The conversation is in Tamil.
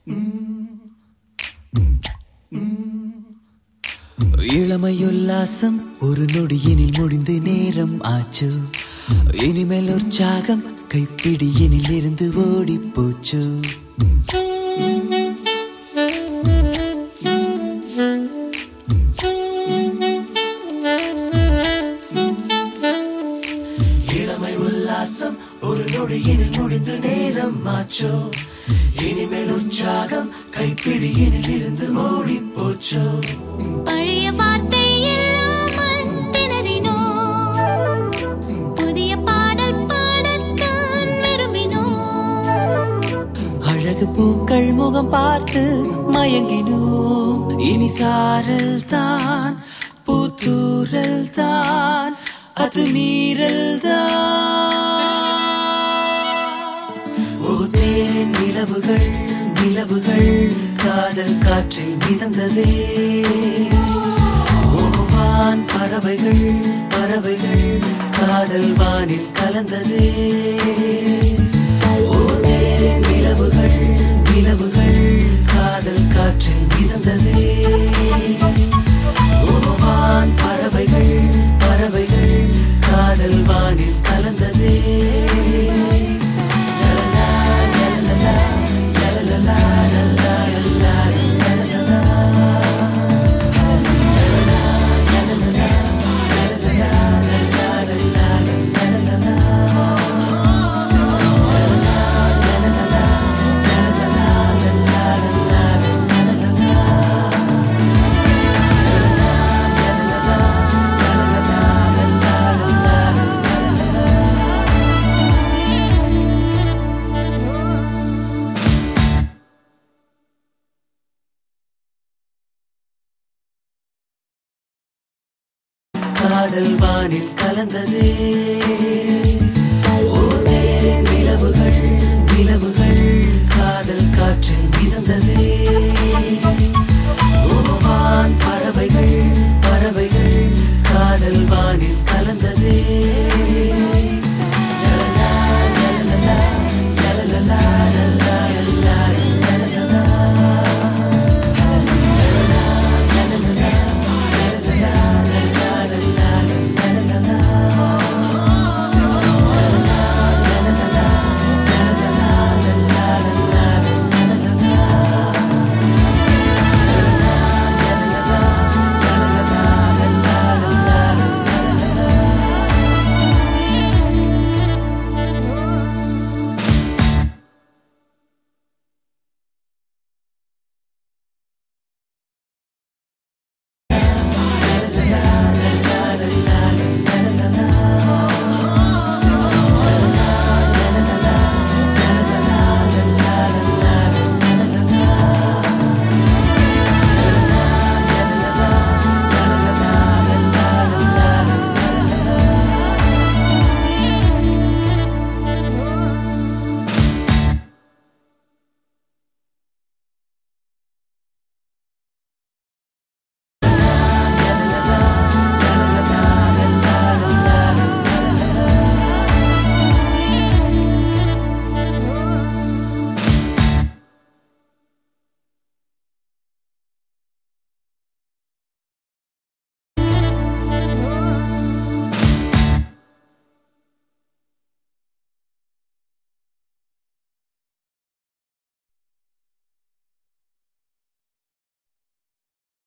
இளமையுல்லாசம் ஒரு நொடியினில் முடிந்து நேரம் ஆச்சு. இனிமேல் உற்சாகம் கைப்பிடியினில் இருந்து ஓடி போச்சு. இளமை உல்லாசம் ஒரு நொடியினில் முடிந்து நேரம் ஆச்சு. இனிமேல் உற்சாகம் கைப்பிடியினில் இருந்து ஓடி போச்சு. பழைய வார்த்தை எல்லாம் திணறினோம், புதிய பாடல் பாடத்தான் விரும்பினோம். அழகு பூக்கள் முகம் பார்த்து மயங்கினோம். இனி சாரல் தான் பூத்தூரல் தான் அது மீறல் தான். ஓ தேன் நிலவுகள் நிலவுகள் காதல் காற்றில் மிதந்ததே. ஓவான் பறவைகள் பறவைகள் காதல் வானில் கலந்ததே. ஓ தேன் நிலவுகள் நிலவுகள் காதல் காற்றில் மிதந்ததே. ஓவான் பறவைகள் பறவைகள் காதல் வானில் கலந்ததே. காதல் வானில் கலந்ததே. ஓ தேன் நிலவுகள் நிலவுகள் காதல் காற்றில் மிதந்ததே.